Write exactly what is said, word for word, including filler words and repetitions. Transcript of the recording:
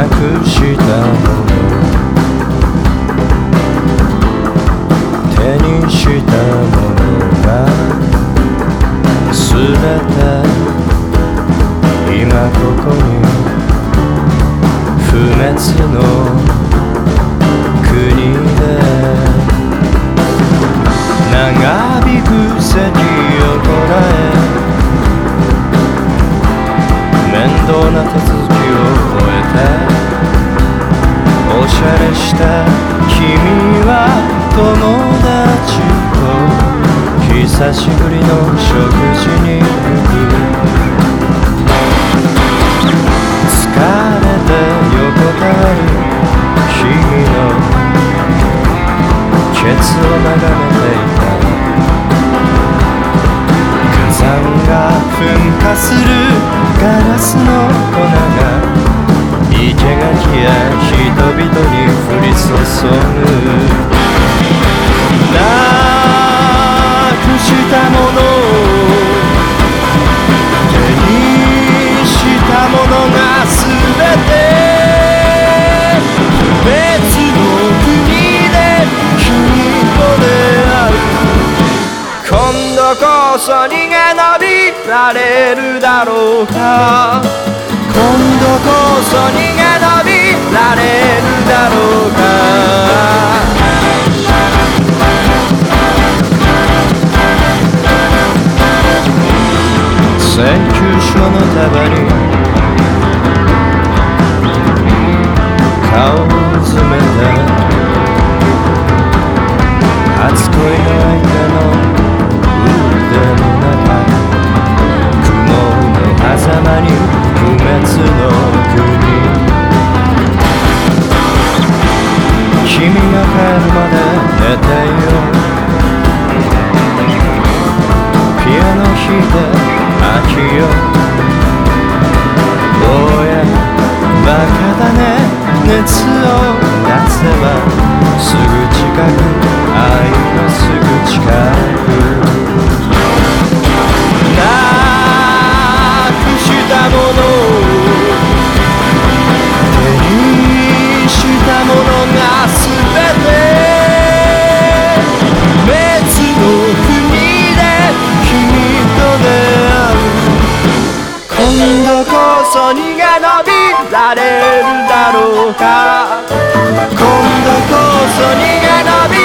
なくしたもの、手にしたものがすべて今ここに不滅の国で長引く席をこらえ面倒な手続きを終えておしゃれした君は友達と久しぶりの食事に行く。疲れて横たわる君のケツを眺めていた。火山が噴火するガラスの粉が生垣や人々に降り注ぐ。なくしたもの手にしたものがすべて別の国で君と出会う。今度こそ逃げ延びられるだろうか。今度こそ逃げ延びられるだろうか。請求書の束に顔を詰めて初恋の相手の腕の中、雲の狭間に不滅の国。君が帰るまで寝ていよう。ピアノ弾いて飽きよ。おやバカだね、熱を出せばすぐ近く、愛のすぐ近く。なくしたもの手にしたものがすべて別の国で君と出会う。今度こそ逃げ延びられるだろうか。今度こそ逃げ延び